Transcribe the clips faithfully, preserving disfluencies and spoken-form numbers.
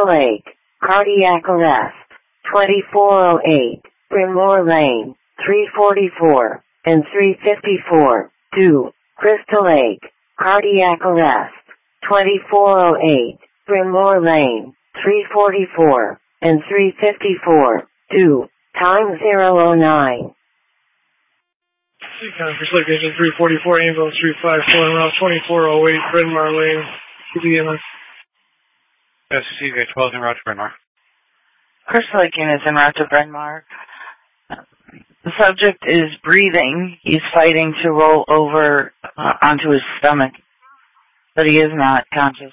Crystal Lake, cardiac arrest, twenty-four oh eight, Brimore Lane, three forty-four, and three fifty-four, two, Crystal Lake, cardiac arrest, twenty-four oh eight, Brimore Lane, three forty-four, and three fifty-four, two, time zero oh nine. Seacon, Crystal Lake Engine three forty-four, ambulance three five four, and route twenty-four oh eight, Bryn Mawr Lane, Q B M S. S C C twelve en route to Bryn Mawr. Crystal Lake units en route to Bryn Mawr. The subject is breathing. He's fighting to roll over uh, onto his stomach, but he is not conscious.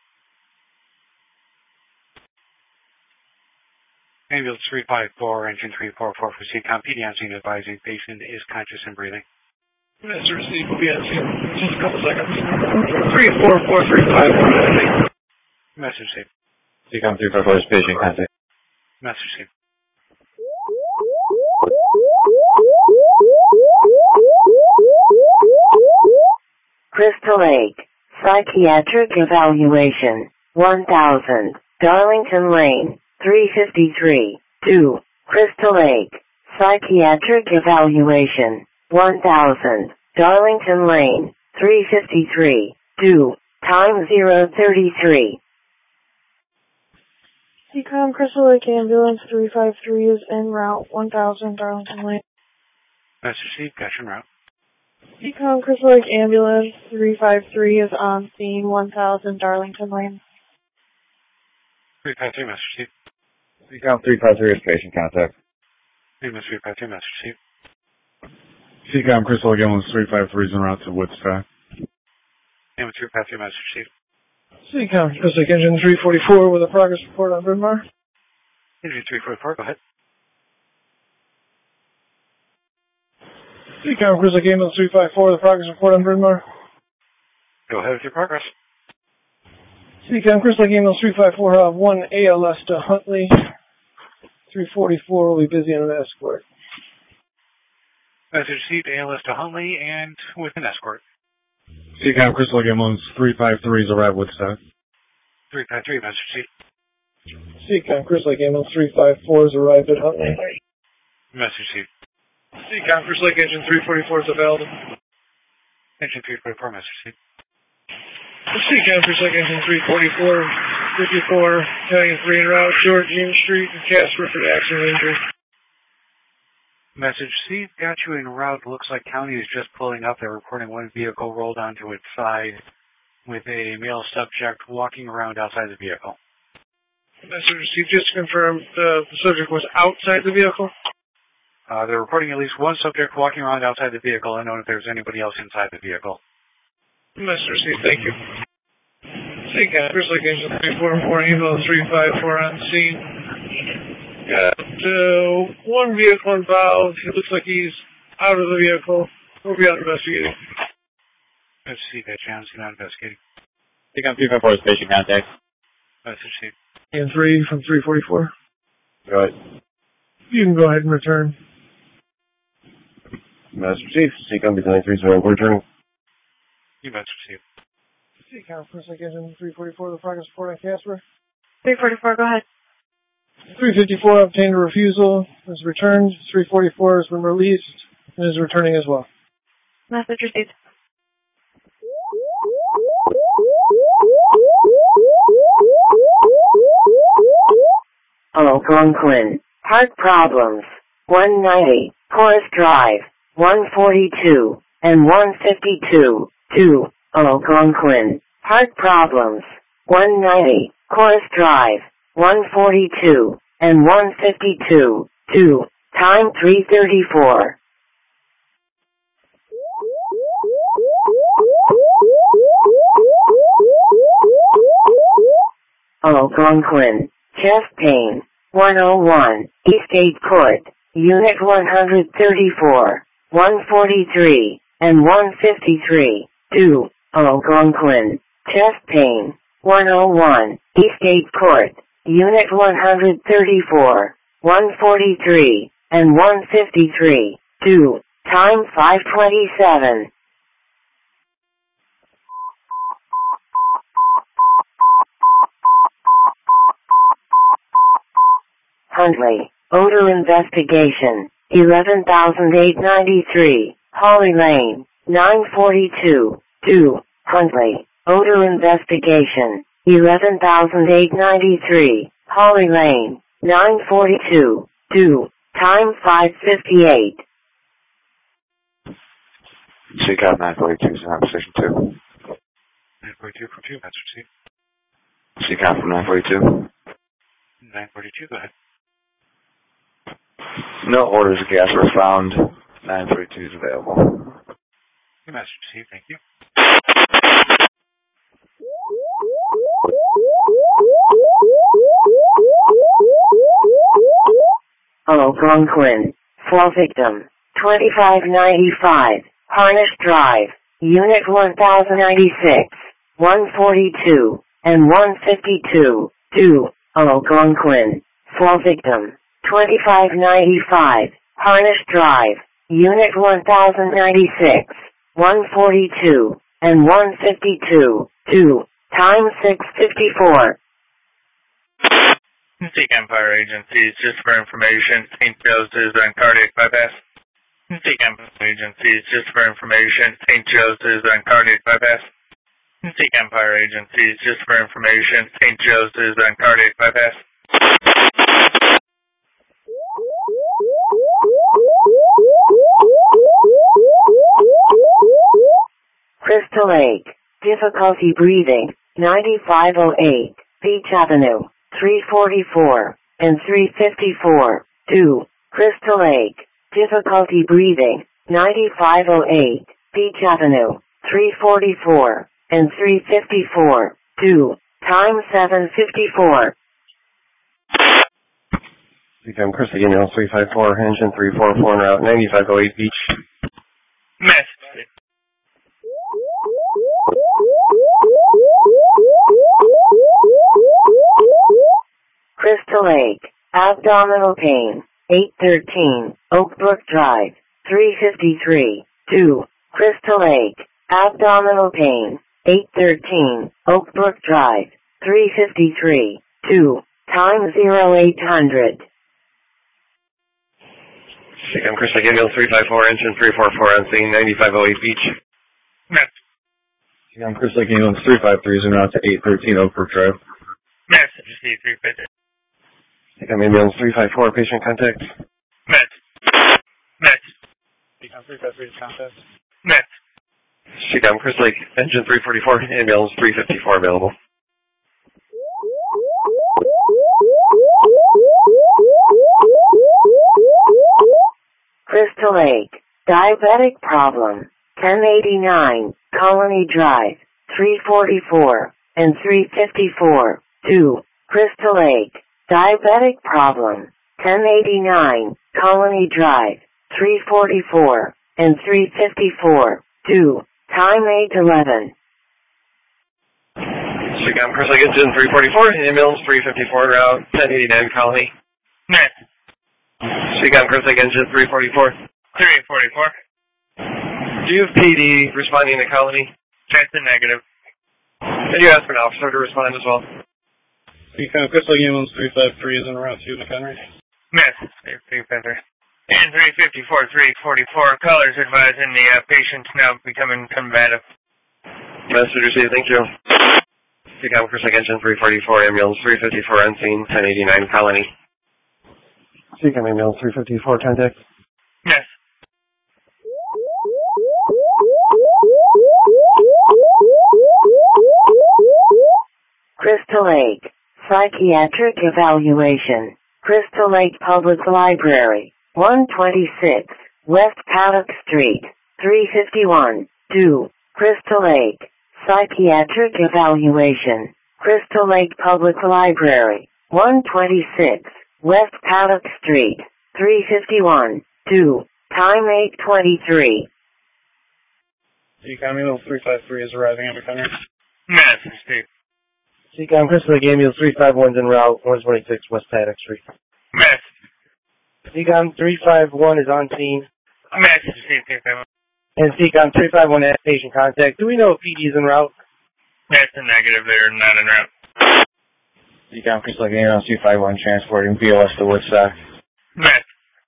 Ambulance three five four, engine three four four for C COM, P D on scene advising patient is conscious and breathing. Mister C, P D on scene, just a couple seconds. three four four three five four, I think. Message safe. C COM three five four is patient contact. Message safe. Crystal Lake, psychiatric evaluation, one thousand, Darlington Lane, three fifty-three, two, Crystal Lake, psychiatric evaluation, one thousand, Darlington Lane, three fifty-three, two, time zero thirty-three. C COM Crystal Lake ambulance three five three is en route one thousand Darlington Lane. Message safe, cash en route. C COM Crystal Lake ambulance three five three is on scene one thousand Darlington Lane. three five three, message safe. C COM three five three is patient contact. Ambulance three five three, message safe. C COM Crystal Lake ambulance three five three is en route to Woodstock. Ambulance three five three, message safe. C COM Crystal Lake engine three forty-four with a progress report on Bryn Mawr. Engine three forty-four, go ahead. C COM Crystal Lake ambulance three five four with a progress report on Bryn Mawr. Go ahead with your progress. C COM Crystal Lake ambulance three five four have one A L S to Huntley. three forty-four will be busy on an escort. Message received, A L S to Huntley and with an escort. C COM Crystal Lake ambulance three five three is arrived Woodstock. three five three, message received. C COM Crystal Lake ambulance three five four is arrived at Huntley. Message received. C COM Crystal Lake engine three forty-four is available. Engine three forty-four, message received. C COM Crystal Lake engine three forty-four, fifty-four, Italian three en route, George Union Street, and Casper for the accident injury. Message received, got you en route. Looks like county is just pulling up. They're reporting one vehicle rolled onto its side with a male subject walking around outside the vehicle. Message received, just to confirm, the, the subject was outside the vehicle? Uh, they're reporting at least one subject walking around outside the vehicle. I don't know if there's anybody else inside the vehicle. Message received, thank you. C COM Crystal Lake engine three forty-four, ambulance three five four on scene. Got uh, one vehicle involved. It looks like he's out of the vehicle. We'll be out investigating. Let's see that chance. Not investigating. C COM three five four is patient contact. Message received. And three from three forty-four. Go ahead. You can go ahead and return. Master Chief, C COM B twenty-three, so we're returning. You message received. C COM Crystal Lake engine three forty-four, the progress report on Casper. three forty-four, go ahead. three fifty-four obtained a refusal, is returned. three forty-four has been released and is returning as well. Message received. Algonquin, heart problems, one ninety, Forest Drive, one forty-two, and one fifty-two, two, Algonquin, heart problems, one ninety, Forest Drive, one forty-two, and one fifty-two, two, time three thirty-four. Algonquin, chest pain, one oh one, Eastgate Court, Unit one thirty-four, one forty-three, and one fifty-three, two, Algonquin, chest pain, one oh one, Eastgate Court, Unit one thirty-four, one forty-three, and one fifty-three, two, time five twenty-seven. Huntley, odor investigation, eleven thousand eight hundred ninety-three, Holly Lane, nine forty-two, two, Huntley, odor investigation, eleven thousand eight hundred ninety-three, Holly Lane, nine forty-two, two, time five fifty-eight. C COM nine forty-two, Sound Station two. nine forty-two from two, Master Chief. C COM from nine forty-two. nine forty-two, go ahead. No orders of gas were found. nine forty-two is available. Okay, Master Chief, thank you. Algonquin, for victim, twenty-five ninety-five, Harnish Drive, Unit one thousand ninety-six, one forty-two, and one fifty-two, two, Algonquin, for victim, twenty-five ninety-five, Harnish Drive, Unit one thousand ninety-six, one forty-two, and one fifty-two, two, time six fifty-four. C COM Fire Agencies, just for information, Saint Joseph's on cardiac bypass. C COM Fire Agencies, just for information, Saint Joseph's on cardiac bypass. C COM Fire Agencies, just for information, Saint Joseph's on cardiac bypass. Crystal Lake, difficulty breathing, ninety-five oh eight, Beach Avenue, three forty-four, and three fifty-four, two, Crystal Lake, difficulty breathing, ninety-five oh eight, Beach Avenue, three forty-four, and three fifty-four, two, time seven fifty-four. C COM Chris again, L three five four, engine three four four, en route ninety-five oh eight Beach. Miss. Crystal Lake, abdominal pain, eight thirteen, Oak Brook Drive, three fifty-three, two, Crystal Lake, abdominal pain, eight thirteen, Oak Brook Drive, three fifty-three, two, time zero eight hundred. C COM Chris again, L three five four, engine three four four on scene, ninety-five oh eight Beach. Miss. C COM Chris Lake Ambulance three five three is en route to eight thirteen Oak Brook Drive. Miss. C three fifty. C COM Ambulance three five four, patient contact. Miss. Miss. C COM three five three, contact. Miss. C COM Chris Lake, engine three forty-four, ambulance three fifty-four available. Crystal Lake, diabetic problem, ten eighty-nine, Colony Drive, three forty-four, and three fifty-four, two, Crystal Lake, diabetic problem, ten eighty-nine, Colony Drive, three forty-four, and three fifty-four, two, time eight eleven. C COM Chris Lake, engine three forty-four, ambulance three fifty-four, route ten eighty-nine Colony. Miss. C COM Chris Lake, engine three forty-four. three forty-four. Do you have P D responding to Colony? That's a negative. Can you ask an officer to respond as well? C COM Chris Lake Ambulance three five three is en route to McHenry. Miss. three fifty. And three fifty-four, three forty-four, callers advising the uh, patient's now becoming combative. Message received, thank you. C COM Chris Lake, engine three forty-four, ambulance three fifty-four on scene, ten eighty-nine Colony. C COM ambulance three fifty-four, contact. Yes. Crystal Lake, psychiatric evaluation, Crystal Lake Public Library, one twenty-six, West Paddock Street, three fifty-one, two, Crystal Lake, psychiatric evaluation, Crystal Lake Public Library, one twenty-six, West Paddock Street, three fifty-one, two, time eight twenty-three. C COM Ambulance three five three is arriving at McHenry. Miss. Steve. C COM Chris Lake, ambulance three five one is en route, one twenty-six West Paddock Street. Miss. C COM three five one is on scene. Miss. Steve. And C COM three five one has patient contact. Do we know if P D is en route? That's a negative. They're not en route. Decom Crystal Lake Ambulance three five one transporting B O S to Woodstock. Met.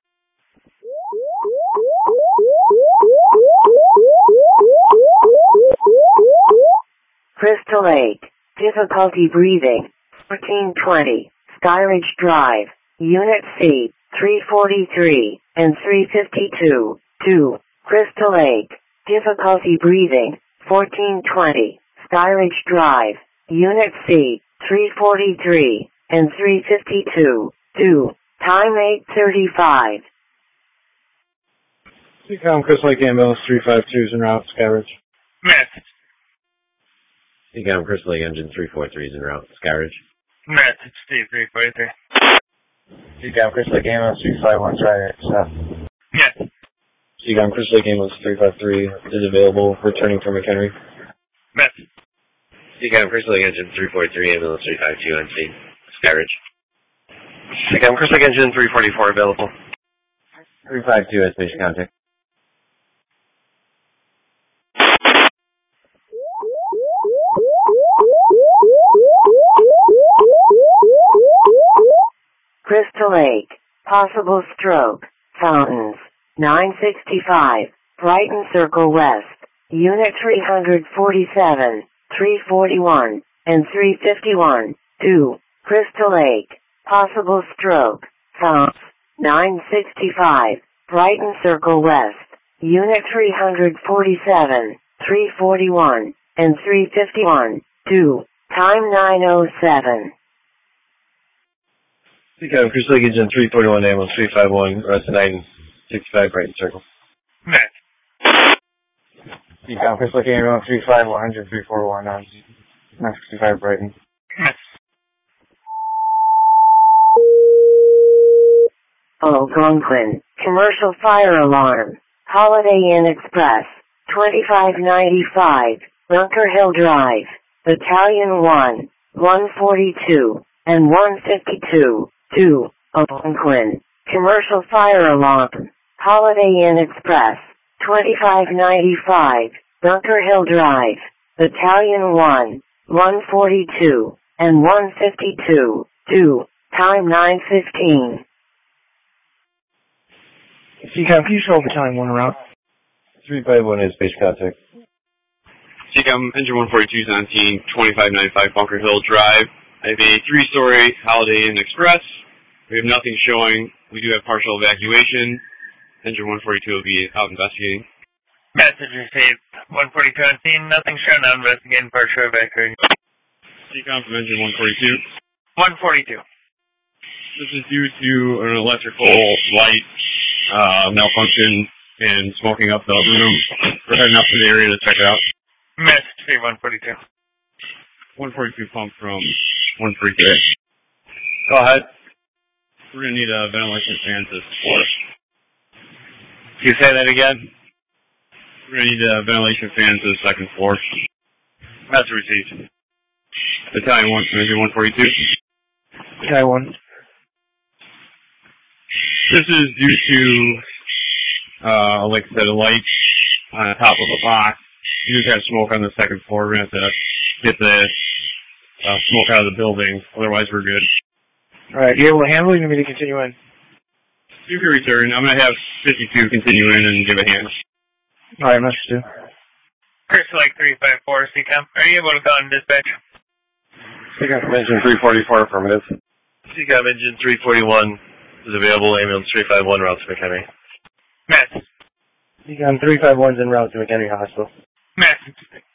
Crystal Lake, difficulty breathing, fourteen twenty, Skyridge Drive, Unit C, three forty-three, and three fifty-two, two, Crystal Lake, difficulty breathing, fourteen twenty, Skyridge Drive, Unit C, three forty-three, and three fifty-two, two, time eight thirty-five. Decom Crystal Lake Ambulance three five two is en route, Skyridge. Met. Decom Crystal Lake Engine three four three is en route, Skyridge. Met. It's Steve three forty-three. Decom Crystal Lake Ambulance three five one, try to accept. Met. Decom Crystal Lake Ambulance three five three is available, returning from McHenry. Met. Decom Crystal Lake Engine three forty-three, Ambulance three five two on scene, Skyridge. Decom Crystal Lake Engine three forty-four available. three five two has patient contact. Crystal Lake, possible stroke, fountains, nine sixty-five, Brighton Circle West, Unit three forty-seven, three forty-one, and three fifty-one, two, Crystal Lake, possible stroke, fountains, nine sixty-five, Brighton Circle West, Unit three forty-seven, three forty-one, and three fifty-one, two, time nine oh seven. Decom Crystal Lake Engine three forty-one, Ambulance three five one, rest nine sixty-five, Brighton Circle. Met. Decom Crystal Lake Ambulance three five one, Engine three forty-one, on nine sixty-five, Brighton. Met. Algonquin, commercial fire alarm, Holiday Inn Express, twenty-five ninety-five, Bunker Hill Drive, Battalion one, one forty-two, and one fifty-two, two, Algonquin, commercial fire alarm, Holiday Inn Express, twenty-five ninety-five, Bunker Hill Drive, Battalion one, one forty-two, and one fifty-two, two, time nine fifteen. Decom, can you show Battalion one route? three five one is patient contact. Decom, Engine one forty-two is on scene, twenty-five ninety-five Bunker Hill Drive. I have a three-story Holiday Inn Express. We have nothing showing. We do have partial evacuation. Engine one forty-two will be out investigating. Message received. one forty-two on scene. Nothing shown. Now investigating partial evacuation. Decom from Engine one forty-two. one forty-two. This is due to an electrical light uh, malfunction and smoking up the room. We're heading up to the area to check it out. Message received. one forty-two. one forty-two pump from one forty-two. Go ahead. We're going to need a ventilation fan to support. Can you say that again? We're going to need a ventilation fan to the second floor. Message received. Battalion one, Engine one forty-two. Battalion one. This is due to, uh, like I said, a light on the top of the box. You just have smoke on the second floor. We're going to have to get the uh, smoke out of the building. Otherwise, we're good. All right. You able to handle it? You want me to continue in? You can return. I'm going to have fifty-two continue in and give a hand. All right. Message two. Crystal Lake three five four, C COM. Are you able to call in dispatch? Decom from Engine three forty-four, affirmative. Decom Engine three forty-one is available. Ambulance three five one, route to McHenry. Message. Decom three five one is en route to McHenry Hospital. Message.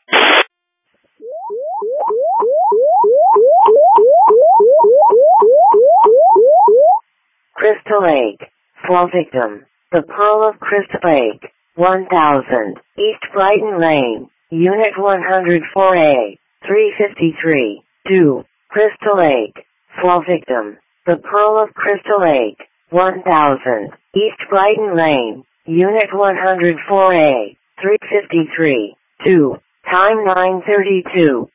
Crystal Lake, fall victim, the Pearl of Crystal Lake, one thousand, East Brighton Lane, Unit one oh four A, three fifty-three, two, Crystal Lake, fall victim, the Pearl of Crystal Lake, one thousand, East Brighton Lane, Unit one oh four A, three fifty-three, two, time nine thirty-two.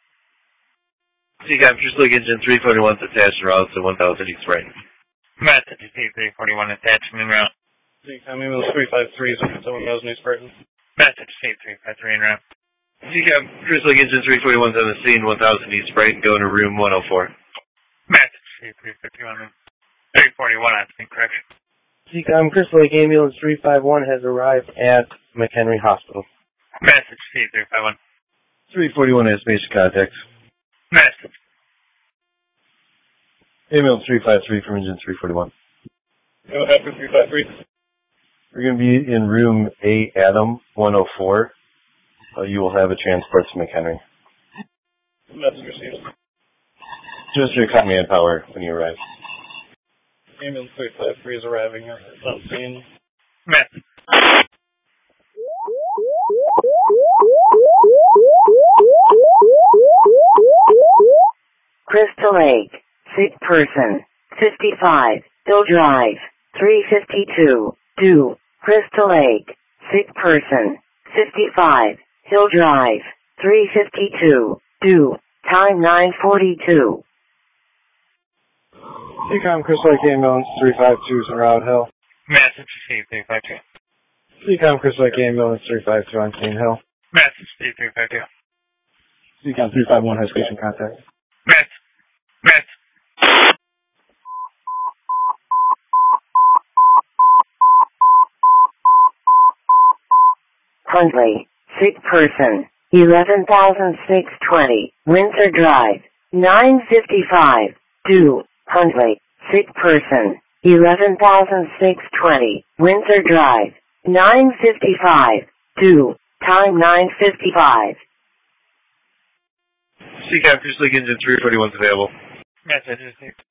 Decom Crystal Lake Engine three forty-one is attached route to one thousand East Brighton. Message received. three forty-one attachment en route. Decom Ambulance three five three is to one thousand East Brighton. Message received. three five three en route. Decom Crystal Lake Engine three forty-one is on the scene, one thousand East Brighton, going to room one oh four. one on scene, correct? C COM, Crystal Lake Ambulance three five one has arrived at McHenry Hospital. Message, C three five one. three forty-one has basic contact. Message. Ambulance three five three from engine three forty-one. Go ahead for three five three. We're going to be in room A, Adam, one oh four. Uh, you will have a transport to McHenry. Message received. Just your command power when you arrive. Ambulance three five three is arriving at the scene. Message. Crystal Lake, sick person, fifty-five, Hill Drive, three fifty-two, due, Crystal Lake, sick person, fifty-five, Hill Drive, three fifty-two, due, time nine forty-two. C COM, Crystal Lake Ambulance three five two, Route Hill. Message, C three five two. C COM, Crystal Lake Ambulance three five two on scene Hill. Message, C three five two. C COM three five one has patient contact. Message. Message. Huntley, sick person, eleven thousand six hundred twenty, Windsor Drive, nine fifty-five, due, Huntley, sick person, eleven thousand six hundred twenty, Windsor Drive, nine fifty-five, due, time nine fifty-five. C COM, Crystal Lake engine three forty-one is available. Message received.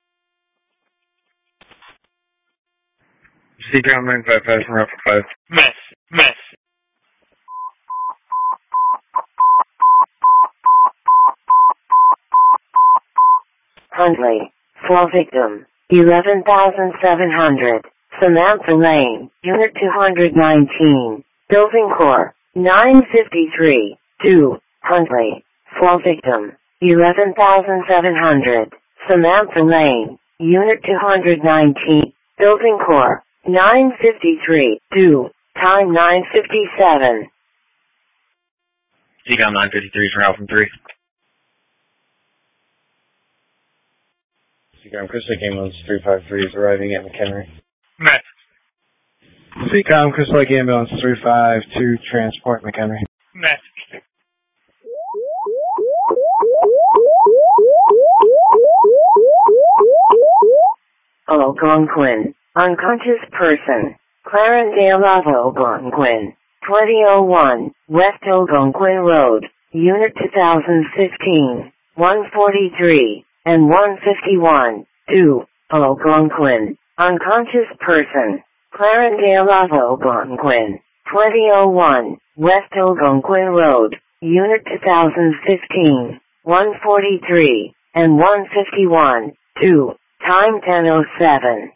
C COM nine five five from Route five. Mess. Mess. Huntley, fall victim, eleven thousand seven hundred, Samantha Lane, Unit two nineteen, Building Core, nine fifty-three, due, Huntley, fall victim, eleven thousand seven hundred, Samantha Lane, Unit two nineteen, Building Core, nine fifty-three, due, time nine fifty-seven. C COM nine fifty-three from Route three. C COM, Crystal Lake Ambulance three five three is arriving at McHenry. Message. C COM, Crystal Lake Ambulance three five two, transport McHenry. Message. Algonquin, unconscious person, Clarendale Algonquin, twenty oh one, West Algonquin Road, Unit two thousand fifteen, one forty-three, and one fifty-one, due, Algonquin, unconscious person, Clarendale Algonquin, twenty oh one, West Algonquin Road, Unit two thousand fifteen, one forty-three, and one fifty-one, due, time ten oh seven.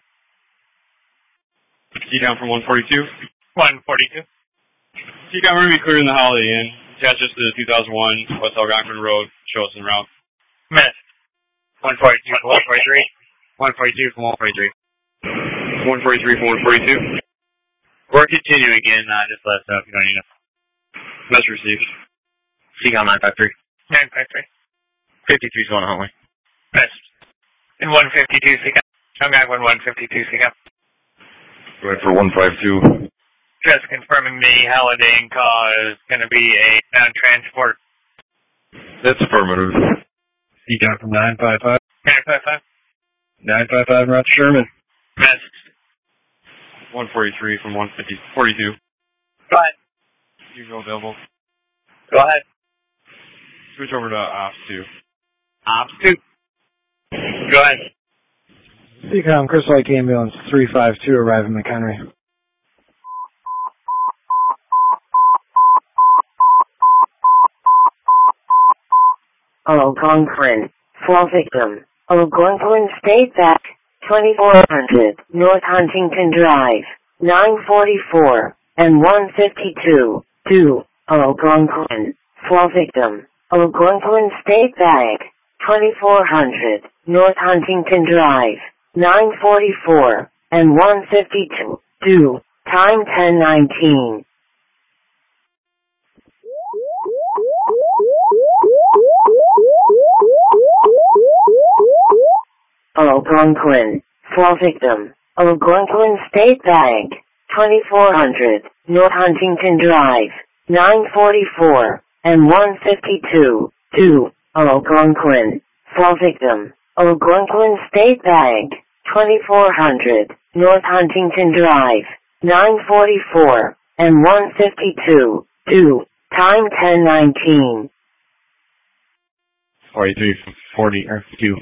C COM from one forty-two. one forty-two. C COM, we're going to be clearing the Holiday Inn. Attach us to the two thousand one West Algonquin Road. Show us en route. Message. one forty-two from one forty-three. one forty-two from one forty-three. one forty-three from one forty-two. We're continuing again. Uh, just let us know if you don't need us. Message received. C COM nine five three. nine five three. fifty-three is going to Huntley. Message. And one fifty-two, C COM. Algonquin one fifty-two, C COM. Go ahead for one five two. Just confirming the Holiday Inn call is going to be a non-transport. That's affirmative. C COM from nine five five. nine five five. nine five five, Route Sherman. Message. one forty-three from one fifty, forty-two. Go ahead. Usual available. Go ahead. Switch over to Ops two. Ops two. Go ahead. C COM, Crystal Lake Ambulance three five two, arriving McHenry. Algonquin, fall victim, Algonquin State Back, twenty-four hundred, North Huntington Drive, nine forty-four, and one fifty-two, due, Algonquin, fall victim, Algonquin State Back, twenty-four hundred, North Huntington Drive, nine forty-four, and one fifty-two, due, time ten nineteen. Algonquin, Fall victim, Algonquin State Bank, twenty-four hundred, North Huntington Drive, nine forty-four, and one fifty-two, two, Algonquin. Fall victim, Algonquin State Bank, twenty-four hundred, North Huntington Drive, nine forty-four, and one fifty-two, two, time ten nineteen. forty-three forty, or two.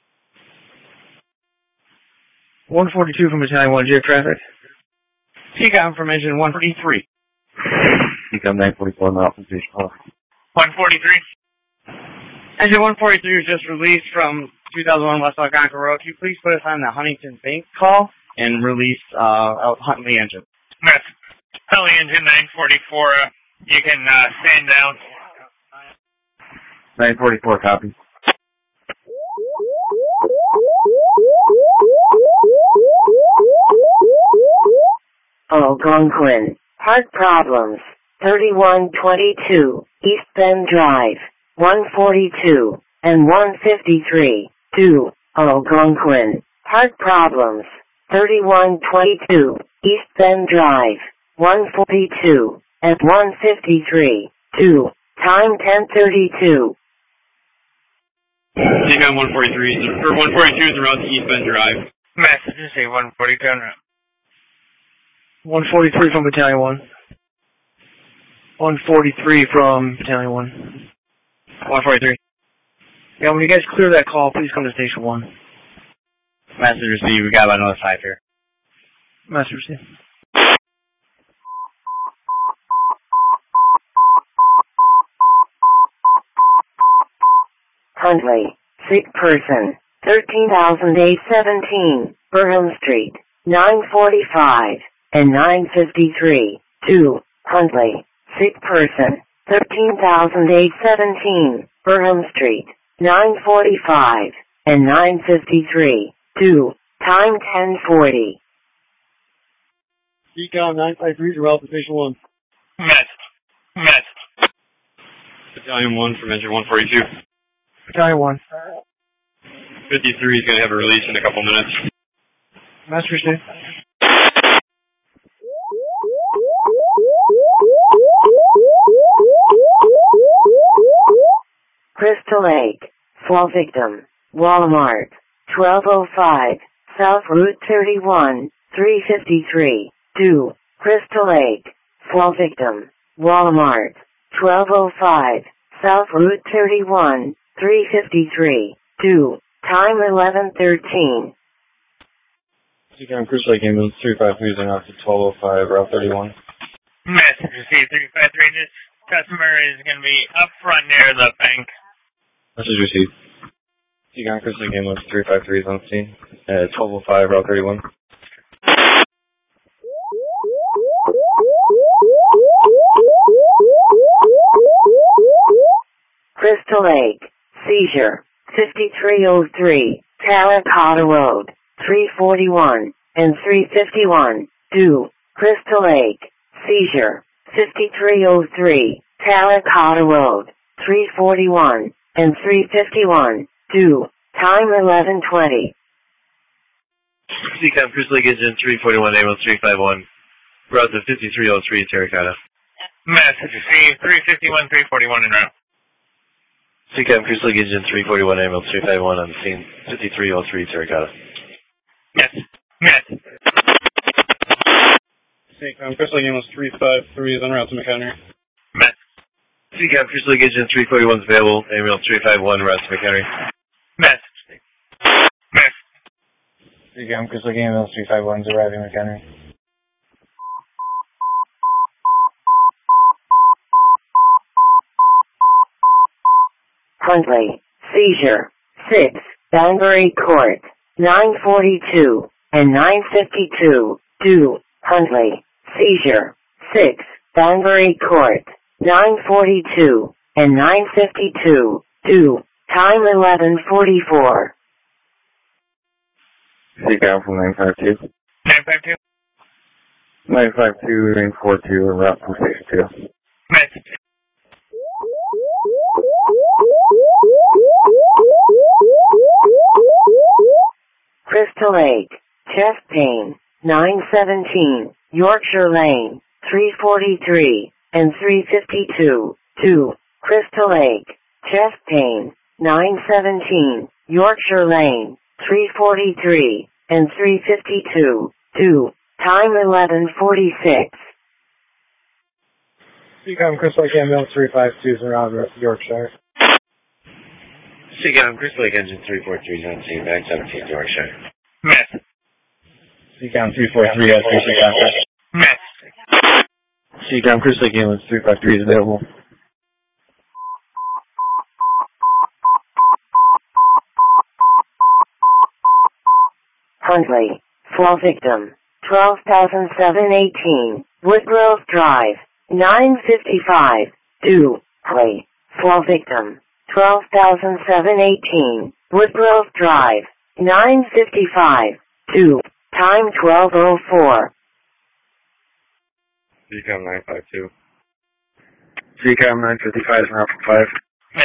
one forty-two from Battalion one, J traffic. C COM from engine one forty-three. C COM nine forty-four, route from station four. one forty-three. Engine one forty-three was just released from two thousand one West Algonquin Road. Can you please put us on the Huntington Bank call and release uh, out Huntley engine? Yes. Huntley engine nine forty-four, uh, you can uh, stand down. nine forty-four, copy. Algonquin, heart problems, thirty-one twenty-two, East Bend Drive, one forty-two, and one fifty-three, two, Algonquin, heart problems, thirty-one twenty-two, East Bend Drive, one forty-two, and one fifty-three, two, time ten thirty-two. C COM one forty-three, or one forty-two is around to East Bend Drive. Messages say one forty-two en route. one forty-three from Battalion one. one forty-three from Battalion one. one forty-three. Yeah, when you guys clear that call, please come to Station one. Message received. We got about another five here. Message received. Huntley, sick person, thirteen thousand eight seventeen, Burnham Street, nine forty-five, and nine fifty-three, two, Huntley, sick person, thirteen thousand eight seventeen, Burnham Street, nine forty-five, and nine fifty-three, two, time ten forty. C COM nine five three, route to Station one. Messed. Messed. Battalion one from engine one forty-two. Battalion one. fifty-three is going to have a release in a couple minutes. Message received. Crystal Lake, fall victim, Walmart, twelve oh five, South Route thirty-one, three fifty-three, two, Crystal Lake, fall victim, Walmart, twelve oh five, South Route thirty-one, three fifty-three, two, time eleven thirteen. C COM Crystal Lake Ambulance three five three is on route to twelve oh five, route thirty-one. Message received three five three. This customer is going to be up front near the bank. Message received. C COM Crystal Lake Ambulance three five three is on scene at twelve oh five, route thirty-one. Crystal Lake, seizure, fifty-three oh three, Terracotta Road, three forty-one, and three fifty-one, two, Crystal Lake, seizure, fifty-three oh three, Terracotta Road, three forty-one, and three fifty-one, two, time eleven twenty. C COM Crystal Lake Engine three forty-one, ambulance three five one, route to fifty-three oh three, Terracotta. Message received three fifty-one, three forty-one en route. C COM Crystal Lake Engine three forty-one, ambulance three five one on scene, fifty-three oh three, Terracotta. Yes. Yes. C COM Crystal Lake Ambulance three five three is en route to McHenry. Mess. C COM Crystal Lake Engine three forty-one is available, ambulance three five one, route to McHenry. Mess. Mess. C COM Crystal Lake Ambulance three five one is arriving McHenry. Huntley, seizure, six, Banbury Court, nine forty-two, and nine fifty-two, two, Huntley, seizure, six, Banbury Court, nine forty-two, and nine fifty-two, two, time eleven forty-four. C COM from nine five two. nine five two. nine five two, ring four two, en route from Station two. Message. Crystal Lake, chest pain, nine seventeen, Yorkshire Lane, three forty-three, and three fifty-two, two, Crystal Lake, chest pain, nine seventeen, Yorkshire Lane, three forty-three, and three fifty-two, two, time eleven forty-six. Seacom Crystal Lake Ambulance three five two is around Yorkshire. Seacom Crystal Lake Engine three four three is on scene, back seventeen, Yorkshire. Miss. Seacom three four three has three Seacom. Miss. Seacom Crystal Lake Ambulance three five three is available. Huntley, fall victim, twelve thousand seven hundred eighteen, Woodgrove Drive, nine fifty-five, two, Huntley, fall victim, twelve thousand seven hundred eighteen, Woodgrove Drive, nine fifty-five, two, time twelve oh four. Seacom nine five two. Seacom nine fifty-five is around for five. Miss.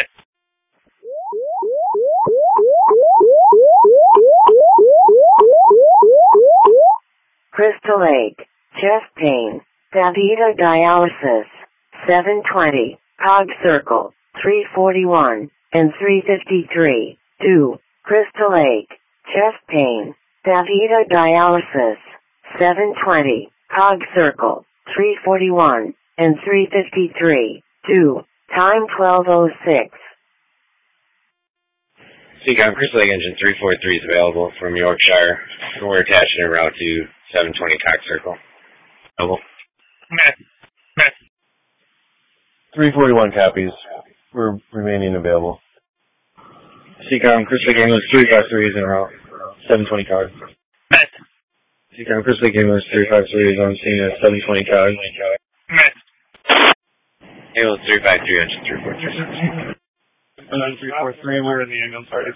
Crystal Lake, chest pain, Davida dialysis, seven twenty, Cog Circle, three forty-one, and three fifty-three, two, Crystal Lake, chest pain, Davida dialysis, seven twenty, Cog Circle, three forty-one, and three fifty-three, two, time twelve oh six. Seacom Crystal Lake Engine three four three is available from Yorkshire. We're attaching en route to seven twenty Cox Circle. Available. Miss. Miss. three forty-one copies. We're remaining available. Seacom Crystal Lake Ambulance three five three is en route. seven twenty Cog. Miss. Seacom Crystal Lake Ambulance three five three is on scene at seven twenty Cog. Miss. Ambulance three five three, Engine three four three. And then three four three, and we're in the ambulance party.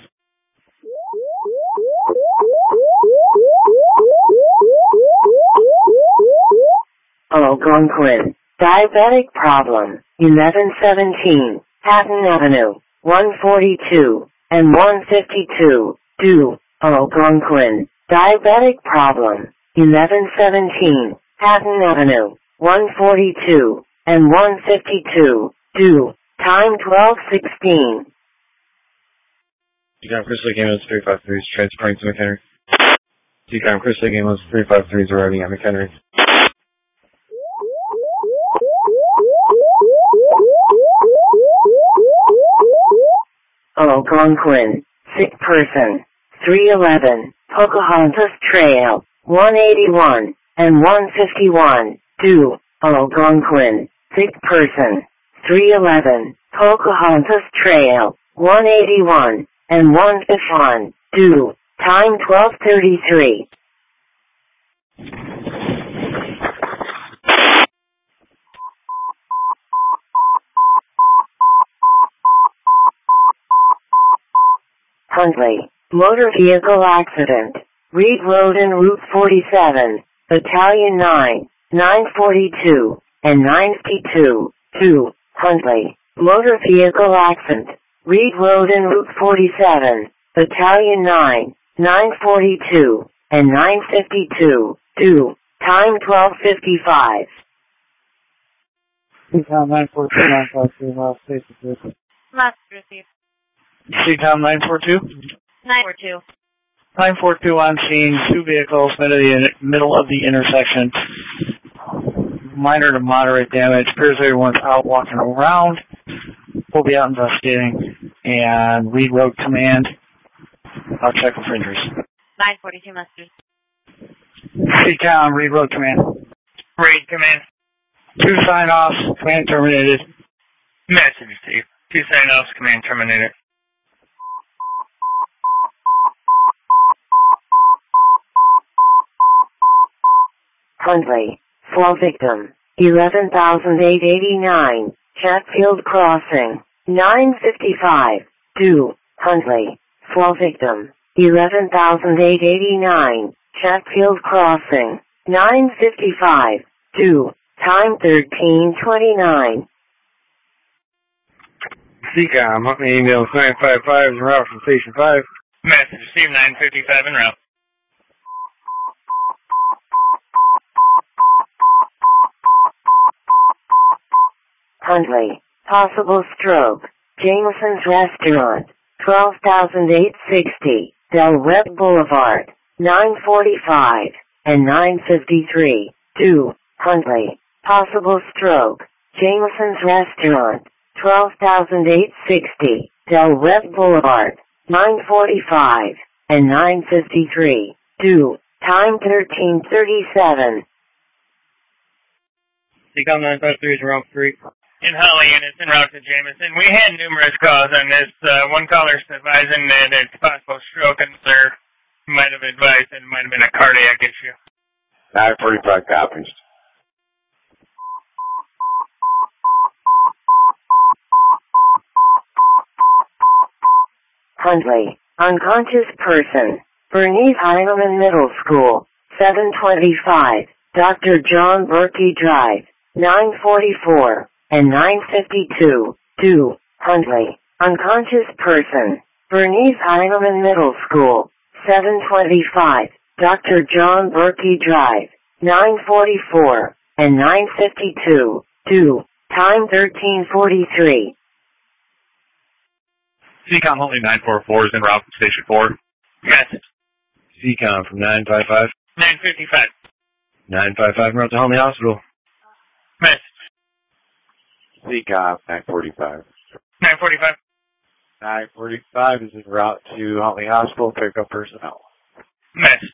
Algonquin, diabetic problem, eleven seventeen, Hatton Avenue, one forty-two, and one fifty-two, two, Algonquin, diabetic problem, eleven seventeen, Hatton Avenue, one forty-two, and one fifty-two, two, time twelve sixteen. Seacom Crystal Lake Ambulance three five three is transporting to McHenry. Seacom Crystal Lake Ambulance three five three is arriving at McHenry. Algonquin, sick person, three eleven, Pocahontas Trail, one eighty-one, and one fifty-one, two, Algonquin, sick person, three eleven, Pocahontas Trail, one eighty-one, and one fifty-one, two, time twelve thirty-three. Huntley, motor vehicle accident, Reed Road and Route forty-seven, Battalion nine, nine forty-two, and nine fifty-two, two, Huntley, motor vehicle accident, Reed Road and Route forty-seven, Battalion nine, nine forty-two, and nine fifty-two, two, time twelve fifty-five. Seacom nine four two, nine five three, miles station. Last receive. Seacom nine four two? nine four two. nine four two on scene, two vehicles, middle of the, middle of the intersection. Minor to moderate damage. Appears everyone's out walking around. We'll be out investigating. And Reed Road Command, I'll check for injuries. nine forty-two mustard. Seacom, Reed Road Command. Reed Command. Two sign-offs, command terminated. Message received. Two sign-offs, command terminated. Huntley, fall victim, eleven thousand eight hundred eighty-nine, Chatfield Crossing, nine fifty-five, two, Huntley, fall victim, eleven thousand eight hundred eighty-nine, Chatfield Crossing, nine fifty-five, two, time thirteen twenty-nine. Seacom, Huntley email nine five five is en route from Station five. Message received, nine fifty-five en route. Huntley. Possible stroke. Jameson's Restaurant. twelve thousand eight hundred sixty. Del Webb Boulevard. nine forty-five and nine fifty-three. two. Huntley. Possible stroke. Jameson's Restaurant. twelve thousand eight hundred sixty. Del Webb Boulevard. nine forty-five and nine fifty-three. two. Time thirteen thirty-seven. Seacom nine five three is route three. In Holly, and it's en route to Jameson. We had numerous calls on this. Uh, one caller advising that it's possible stroke, and there might have advised it might have been a cardiac issue. nine forty-five copies. Huntley. Unconscious person. Bernice Heinemann Middle School. seven twenty-five. Doctor John Berkey Drive. nine forty-four and nine fifty-two. two. Huntley. Unconscious person. Bernice Heinemann Middle School. seven twenty-five. Doctor John Berkey Drive. nine forty-four and nine fifty-two. two. Time thirteen forty-three. Seacom Huntley nine four four is en route from Station four. Message. Seacom from nine five five. nine fifty-five. nine five five en route to Huntley Hospital. Message. Seacom nine forty-five. nine forty-five. nine forty-five is en route to Huntley Hospital. Pick up personnel. Message.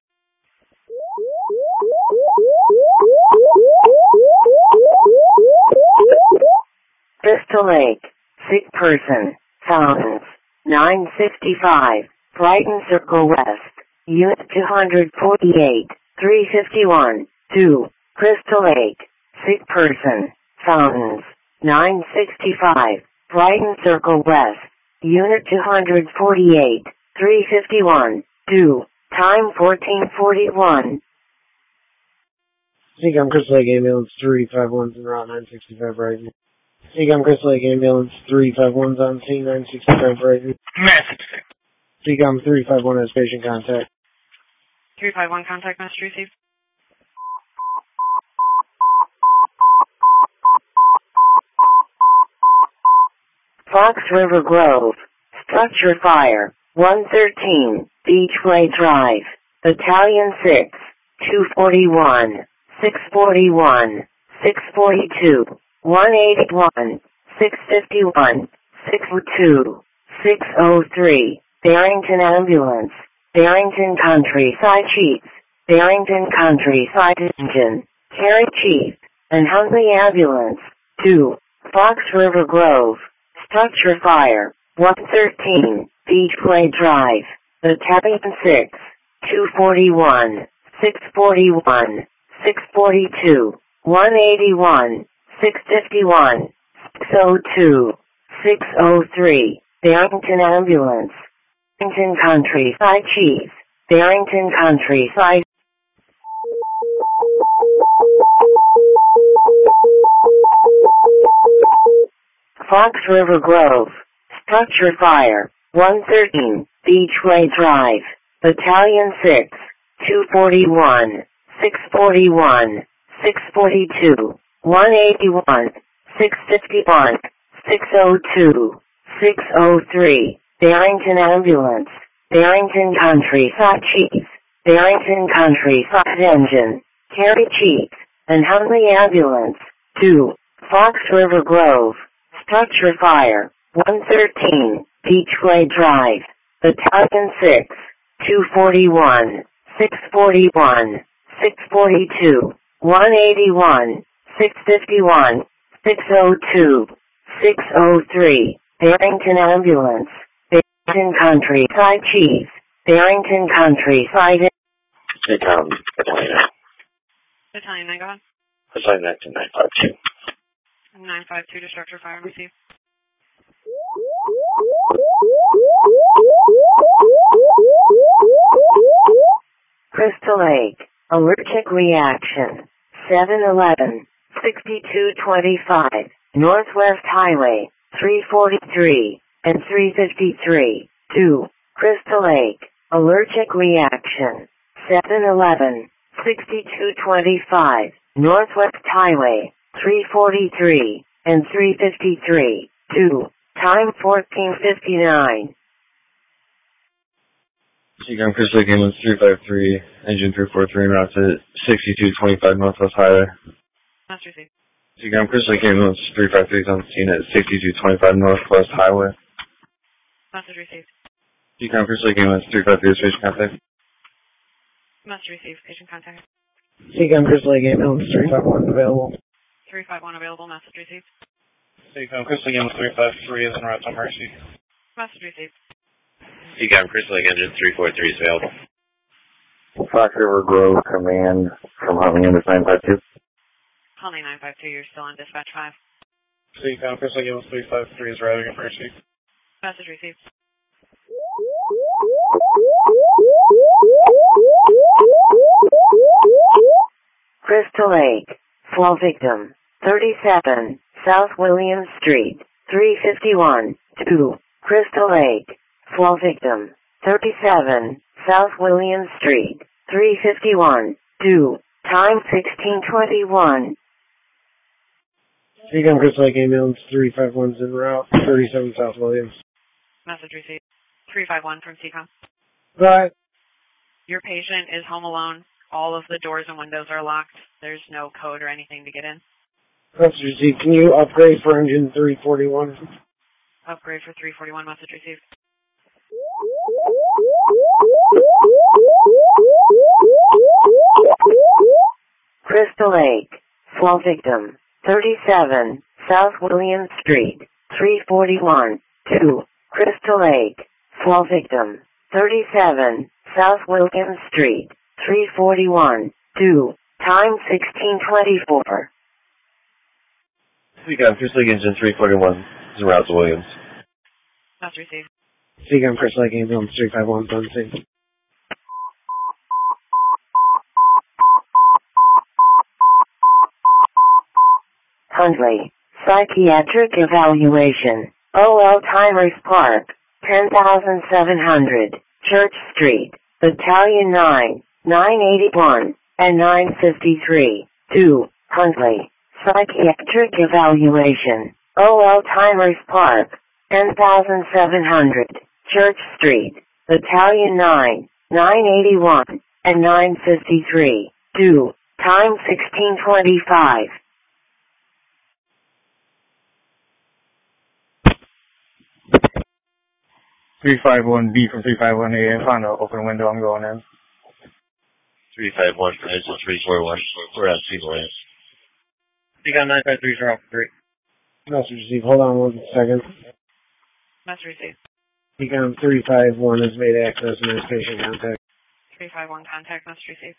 Crystal Lake. Sick person. Fountains. nine sixty-five. Brighton Circle West. Unit two forty-eight. three fifty-one. two. Crystal Lake. Sick person. Fountains. nine sixty-five. Brighton Circle West. Unit two forty-eight. three fifty-one. two. Time fourteen forty-one. Seacom Crystal Lake Ambulance three five one's en route nine sixty-five Brighton. Seacom Crystal Lake Ambulance three five one's on scene nine sixty-five Brighton. Message. Seacom three five one has patient contact. three five one contact message received. Fox River Grove. Structure fire. one thirteen. Beachway Drive. Battalion six. two forty-one. six forty-one. six forty-two. one eighty-one. six fifty-one. six oh two. six oh three. Barrington Ambulance. Barrington Countryside Chief. Barrington Countryside Engine. Carry Chief. And Huntley Ambulance. two. Fox River Grove. Structure fire. one thirteen. Beachway Drive. Battalion six. two forty-one. six forty-one. six forty-two. one eighty-one. six fifty-one. six oh two. six oh three. Barrington Ambulance. Barrington Countryside Chief. Barrington Countryside. Fox River Grove. Structure fire. one thirteen. Beachway Drive. Battalion six. two forty-one. six forty-one. six forty-two. one eighty-one. six fifty-one. six oh two. six oh three. Barrington Ambulance. Barrington Countryside Chief. Barrington Countryside Engine. Carry Chief. And Huntley Ambulance. two. Fox River Grove. Structure fire. one thirteen. Beachway Drive. Battalion six. two forty-one. six forty-one. six forty-two. one eighty-one. six fifty-one. six oh two. six oh three. Barrington Ambulance. Barrington Countryside Chief. Barrington Countryside. Seacom Battalion. Battalion, I got. Battalion nine to nine five two. nine five two to structure fire received. Crystal Lake. Allergic reaction. seven eleven. sixty-two twenty-five. Northwest Highway. three forty-three and three fifty-three. two. Crystal Lake. Allergic reaction. seven eleven. sixty-two twenty-five. Northwest Highway. three forty-three and three fifty-three. two. Time fourteen fifty-nine. Seacom Chris Lake Ambulance three five three, engine three four three, en route to sixty-two twenty-five Northwest Highway. Must receive. Seacom Chris Lake Ambulance three five three is on scene at sixty-two twenty-five Northwest Highway. Message received. Seacom Chris Lake Ambulance three five three is patient contact. Must receive. Patient contact. Seacom Chris Lake Ambulance three five one available. three five one available. Message received. Seacom Chris Lake Ambulance three five three is en route to Mercy. Message received. Seacom Chris Lake Engine three four three is available. Fox River Grove Command from Huntley Ambulance nine five two. Huntley nine five two, you're still on dispatch five. Seacom Chris Lake Ambulance three five three is arriving at Mercy. Message received. Crystal Lake. Fall victim. thirty-seven. South Williams Street. three fifty-one. two. Crystal Lake. Fall victim. thirty-seven. South Williams Street. three fifty-one. two. Time sixteen twenty-one. Seacom Chris Lake Ambulance three five one's en route. thirty-seven South Williams. Message received. three five one from Seacom. Right. Your patient is home alone. All of the doors and windows are locked. There's no code or anything to get in. Message received. Can you upgrade for engine three forty-one? Upgrade for three forty-one. Message received. Crystal Lake. Fall victim. thirty-seven. South Williams Street. three forty-one. two. Crystal Lake. Fall victim. thirty-seven. South Williams Street. three forty-one. two. Time sixteen twenty-four. Seacom Chris Lake Engine three forty-one is en route to Williams. Message received. Seacom Chris Lake Ambulance three five one's on scene. Huntley. Psychiatric evaluation. O L Timers Park. ten thousand seven hundred. Church Street. Battalion nine. nine eighty-one. And nine fifty-three. two. Huntley. Psychiatric evaluation. O L Timers Park. ten thousand seven hundred. Church Street. Battalion nine. nine eighty-one. And nine fifty-three. two. Time sixteen twenty-five. three five one B from three five one A. I found an open window. I'm going in. three five one for engine three four one. We're on Sea Williams. Seacom nine five three is en route for three. Message received. Hold on one second. Message received. Seacom three five one has made access and has patient contact. three five one contact. Message received.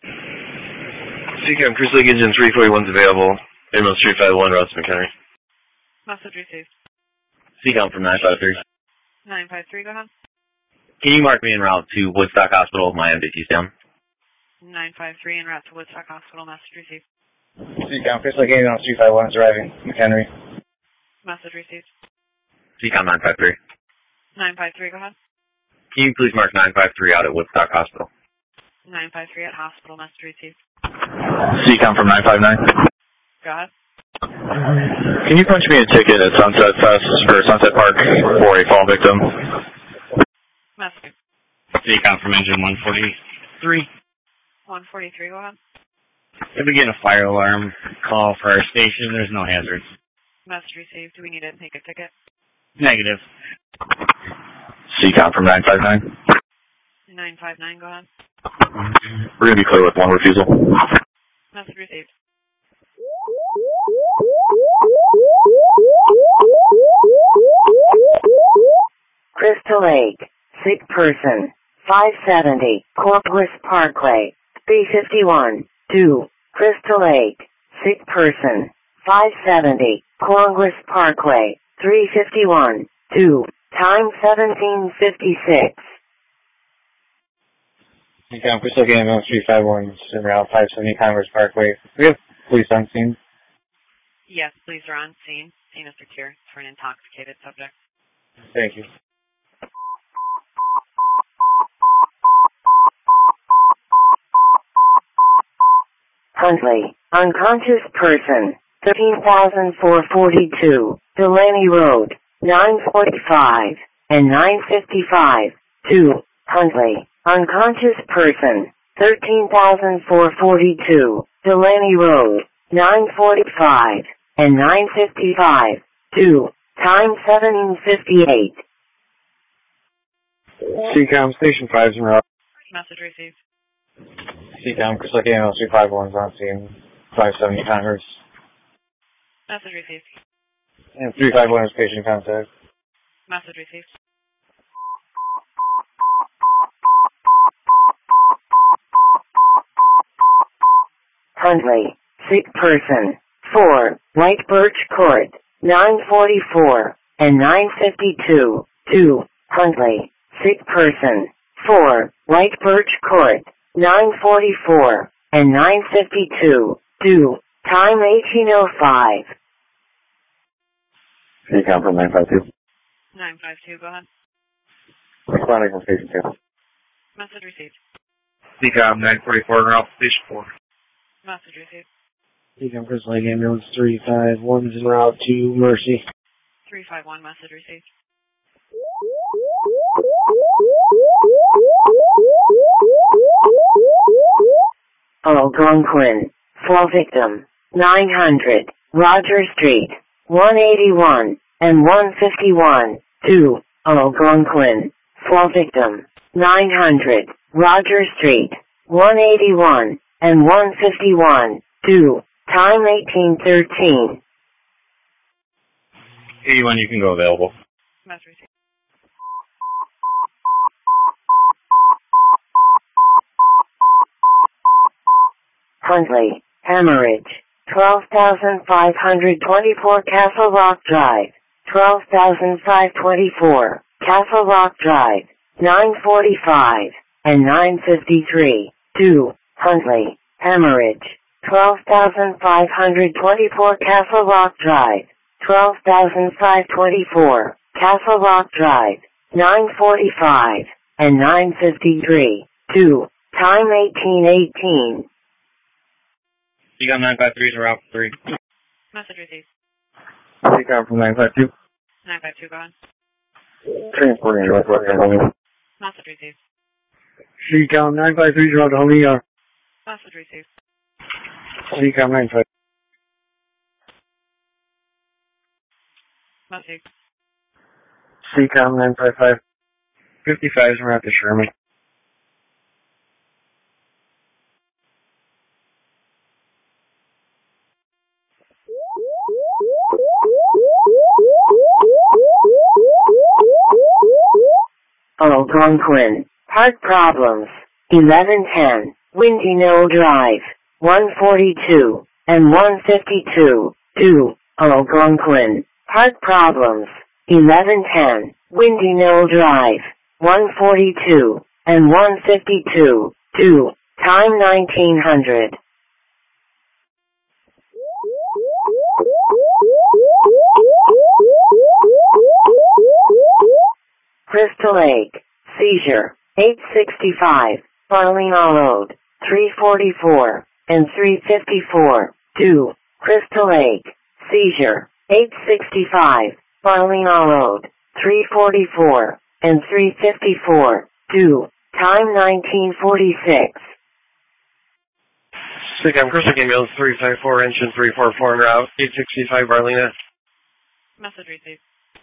Seacom Chris Lake Engine three forty-one is available. Ambulance three five one, routes to McHenry. Message received. Seacom from nine five three. nine five three, go ahead. Can you mark me en route to Woodstock Hospital? My M D T's down. nine five three en route to Woodstock Hospital. Message received. Seacom Chris Lake Ambulance three five one is arriving. McHenry. Message received. Seacom nine five three. nine five three, go ahead. Can you please mark nine five three out at Woodstock Hospital? nine five three at hospital. Message received. Seacom from nine five nine. Go ahead. Can you punch me a ticket at Sunset Fest for Sunset Park for a fall victim? Message. Seacom from engine one forty-three. one forty-three, go ahead. If we get a fire alarm call for our station, there's no hazards. Message received. Do we need to take a ticket? Negative. Seacom from nine five nine. nine five nine, go ahead. We're going to be clear with one refusal. Message received. Crystal Lake. Sick person. five seventy. Corpus Parkway. three fifty-one. two. Crystal Lake. Sick person. five seventy. Congress Parkway. three fifty-one. two. Time seventeen fifty-six. Seacom Chris Lake Ambulance three five one is en route five seventy Congress Parkway. We have police on scene. Yes, police are on scene. Scene is secure for an intoxicated subject. Thank you. Huntley. Unconscious person. thirteen thousand four hundred forty-two, Delaney Road, nine forty-five, and nine fifty-five, to Huntley, unconscious person, thirteen thousand four hundred forty-two, Delaney Road, nine forty-five, and nine fifty-five, to time seventeen fifty-eight. C COM, Station five's en route. Message received. C COM, Chris Lake Ambulance three five one's on scene, five seventy Congress. Message received. And three five one is patient contact. Message received. Huntley, sick person, four, White Birch Court, nine forty-four, and nine fifty-two, to Huntley, sick person, four, White Birch Court, nine forty-four, and nine fifty-two, to time eighteen oh five. C COM from nine five two. nine five two, go ahead. Responding from station two. Message received. C COM nine forty-four, route station four. Message received. C COM, Chris Lake Ambulance three five one's en route to Mercy. three five one, message received. Algonquin, fall victim, nine hundred, Roger Street, one eighty-one, and one fifty-one, to Algonquin, fall victim, nine hundred, Roger Street, one eighty-one, and one fifty-one, to time eighteen thirteen. eighty-one, you can go available. Message received. Huntley, hemorrhage, twelve thousand five hundred twenty-four Castle Rock Drive, twelve thousand five hundred twenty-four, Castle Rock Drive, nine forty-five, and nine fifty-three, to Huntley, hemorrhage, twelve thousand five hundred twenty-four Castle Rock Drive, twelve thousand five hundred twenty-four, Castle Rock Drive, nine forty-five, and nine fifty-three, to time eighteen eighteen. C COM nine five three is route three. Message received. C COM from nine five two. nine five two, go ahead. Transporting Northwest California. Message received. C COM nine five three's en route to Home E R. Message received. C COM nine five. Message. C COM nine five five. fifty-five's en route to Sherman. Algonquin, heart problems, eleven ten, Windy Knoll Drive, one forty-two, and one fifty-two, to Algonquin, heart problems, eleven ten, Windy Knoll Drive, one forty-two, and one fifty-two, to time nineteen hundred. Crystal Lake, seizure, eight sixty-five, Barlina Road, three forty-four, and three fifty-four, to Crystal Lake, seizure, eight sixty-five, Barlina Road, three forty-four, and three fifty-four, to time nineteen forty-six. C COM, Chris Lake Ambulance three five four, engine three four four en route, eight sixty-five, Barlina. Message received.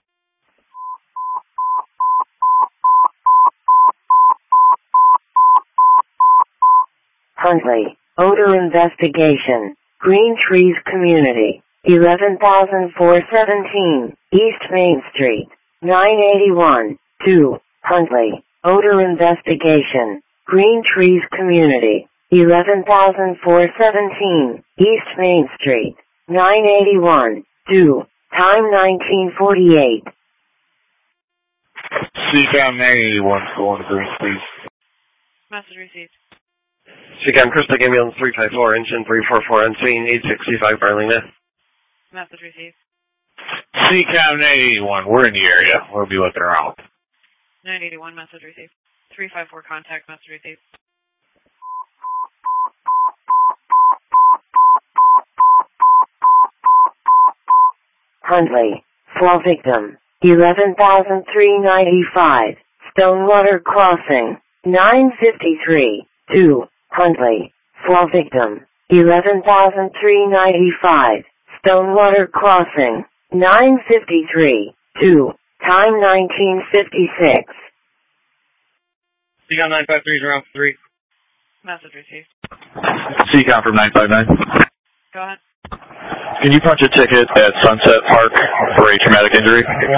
Huntley, odor investigation, Green Trees Community, eleven thousand four hundred seventeen, East Main Street, nine eighty-one, to Huntley, odor investigation, Green Trees Community, eleven thousand four hundred seventeen, East Main Street, nine eighty-one, to time nineteen forty-eight. C COM nine eighty-one, go on to Green, please. Message received. C COM, Chris Lake Ambulance three five four, engine three four four, on scene, eight sixty-five, Barlina. Message received. C COM nine eighty-one, we're in the area. We'll be looking around. nine eighty-one, message received. three five four, contact, message received. Huntley. Fall victim. eleven thousand three hundred ninety-five. Stonewater Crossing. nine fifty-three. two. Huntley. Fall victim. eleven thousand three hundred ninety-five. Stonewater Crossing. nine fifty-three. two. Time nineteen fifty-six. C COM nine five three is around three. Message received. C COM from nine five nine. Go ahead. Can you punch a ticket at Sunset Park for a traumatic injury?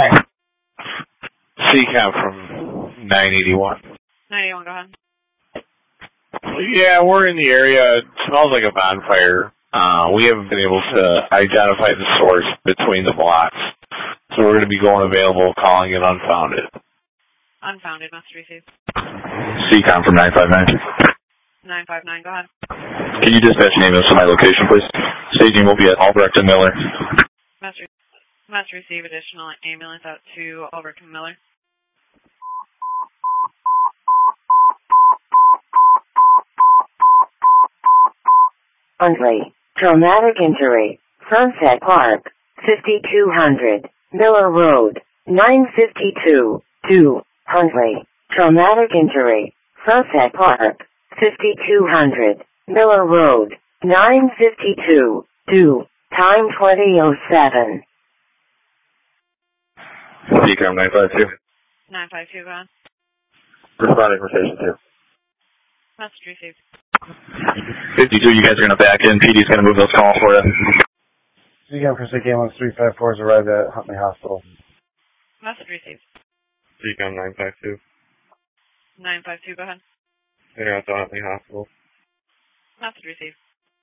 C COM from nine eighty-one. nine eighty-one, go ahead. Yeah, we're in the area. It smells like a bonfire. Uh, we haven't been able to identify the source between the blocks. So we're going to be going available, calling it unfounded. Unfounded, message received. C COM from nine five nine. nine five nine, go ahead. Can you dispatch an ambulance to my location, please? Staging will be at Albrecht and Miller. Must, re- must receive additional ambulance out to Albrecht and Miller. Huntley. Traumatic injury. Sunset Park. fifty-two hundred. Miller Road. nine fifty-two. two. Huntley. Traumatic injury. Sunset Park. fifty-two hundred. Miller Road. nine fifty-two. two. Time twenty oh seven. C COM nine five two. nine five two, go on. Responding for station two. Message received. fifty-two, you guys are going to back in. P D's going to move those calls for you. C COM for C K one three five four has arrived at Huntley Hospital. Message received. C COM nine five two. nine five two, go ahead. Enter out to Huntley Hospital. Message received.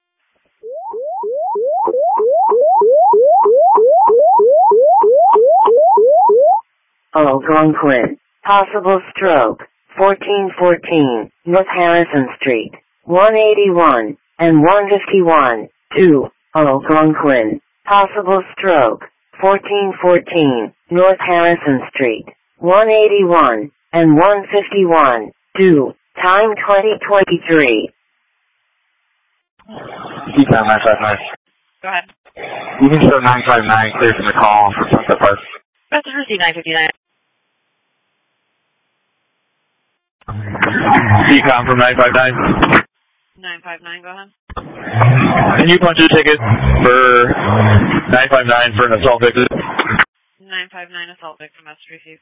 Algonquin. Possible stroke. fourteen fourteen. North Harrison Street. one eighty-one and one fifty-one. two. Algonquin. Possible stroke. fourteen fourteen. North Harrison Street. one eighty-one and one fifty-one. two. Time twenty twenty-three. C COM nine five nine. Go ahead. You can show nine five nine clear from the call for Sunset Park. Message received nine fifty-nine. C COM from nine five nine. nine five nine, go ahead. Can you punch a ticket for nine five nine for an assault victim? nine five nine assault victim, message received.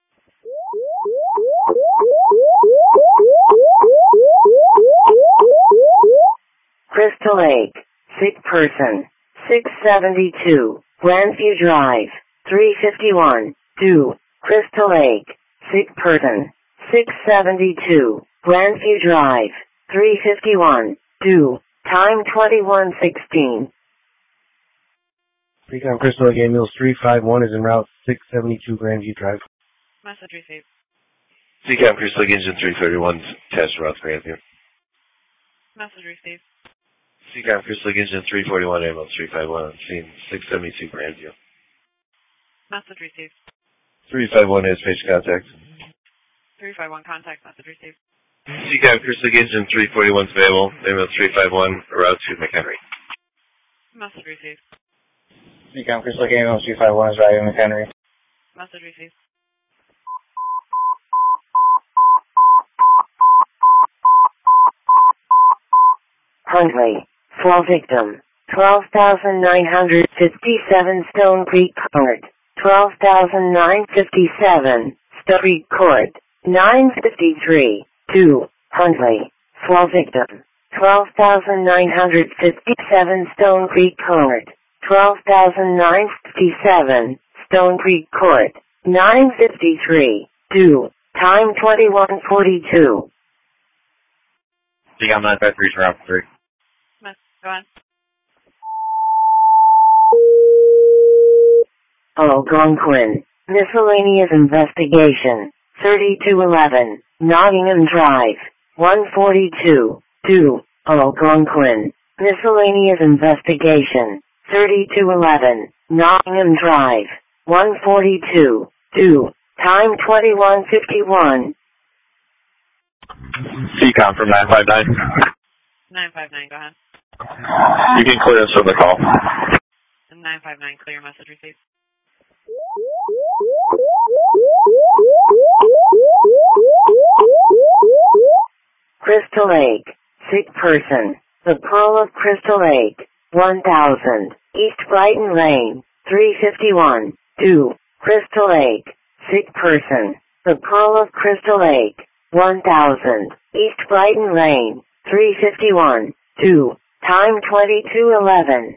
Crystal Lake. Sick person. six seventy-two. Grandview Drive. three fifty-one. two. Crystal Lake. Sick person. six seventy-two. Grandview Drive. three fifty-one. two. Time twenty-one sixteen. C COM Crystal Lake Ambulance three five one is en route six seventy-two Grandview Drive. Message received. C COM Crystal Lake Engine three thirty-one, test route Grandview. Message received. C COM Crystal Lake Engine three forty-one, ambulance three five one on scene, six seventy-two Grandview. Message received. three five one is page contact. three five one contact, message received. C COM Crystal Lake Engine three forty-one is available, ambulance three five one, route to McHenry. Message received. C COM Crystal Lake Ambulance three five one is driving McHenry. Message received. Huntley. Fall victim. twelve thousand nine hundred fifty-seven Stone Creek Court. twelve thousand nine hundred fifty-seven Stone Creek Court. nine fifty-three. two. Huntley. Fall victim. twelve thousand nine hundred fifty-seven Stone Creek Court. twelve thousand nine hundred fifty-seven Stone Creek Court. nine fifty-three. two. Time twenty-one forty-two. C COM nine five three is route three. Go on. Algonquin. Miscellaneous investigation. thirty-two eleven. Nottingham Drive. one forty-two. two. Algonquin. Miscellaneous investigation. thirty-two eleven. Nottingham Drive. one forty-two. two. Time twenty-one fifty-one. C COM from nine five nine. nine five nine, go ahead. You can clear us from the call. nine five nine, clear, message received. Crystal Lake, sick person. The Pearl of Crystal Lake, one thousand, East Brighton Lane, three fifty-one, two, Crystal Lake, sick person. The Pearl of Crystal Lake, one thousand, East Brighton Lane, three fifty-one, two, time twenty-two eleven.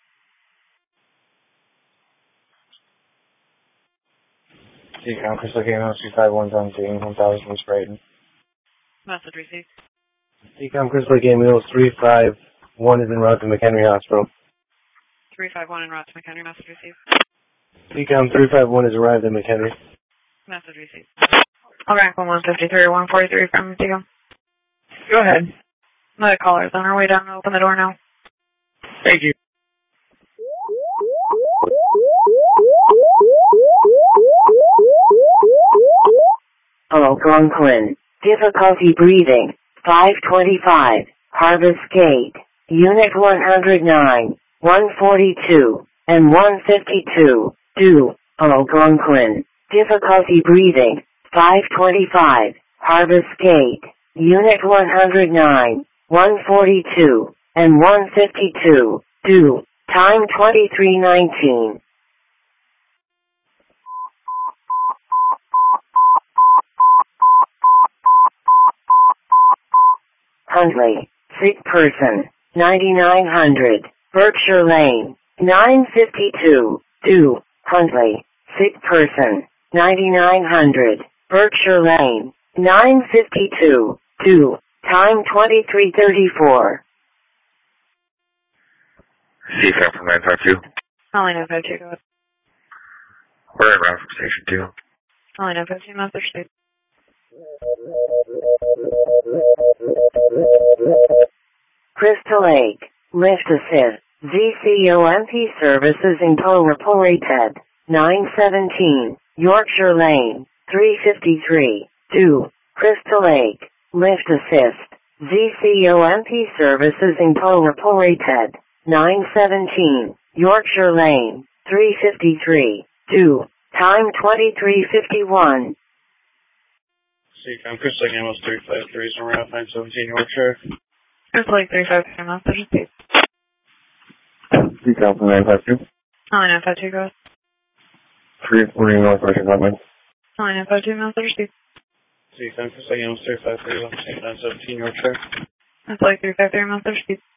Seacom, Crystal Lake Ambulance three five one's on scene, one thousand East Brighton. Message received. Seacom, Crystal Lake Ambulance three five one is en route to McHenry Hospital. three five one en route to McHenry. Message received. Seacom, three five one has arrived at McHenry. Message received. Okay, one fifty-three, one forty-three from Seacom. Go ahead. The caller's on her way down. Open the door now. Thank you. Algonquin, difficulty breathing, five twenty-five, Harvest Gate, Unit one hundred nine, one forty-two, and one fifty-two, do, Algonquin, difficulty breathing, five twenty-five, Harvest Gate, Unit one hundred nine, one forty-two, and one fifty-two, do, time twenty-three nineteen. Huntley, sick person, ninety-nine hundred, Berkshire Lane, nine fifty-two, do, Huntley, sick person, ninety-nine hundred, Berkshire Lane, nine fifty-two, do, time twenty-three thirty-four. Seacom from nine five two. Only nine five two, go ahead. We're en route from Station two. Only nine five two, message received. Crystal Lake, lift assist, Z C O M P services in tow reported, nine seventeen, Yorkshire Lane, three fifty-three, do, Crystal Lake, lift assist, Z C O M P services in tow reported, nine seventeen, Yorkshire Lane, three fifty-three, do, time twenty-three fifty-one. Seacom, Crystal Lake Ambulance three five three is en route, nine seventeen Yorkshire. Crystal Lake three five three, message received. Seacom from nine five two. Only nine five two, go ahead. three forty Northwest Apartment. Only nine five two, message received. Seacom, Crystal Lake Ambulance three five three is on scene, nine seventeen Yorkshire. Crystal Lake three five three, message received.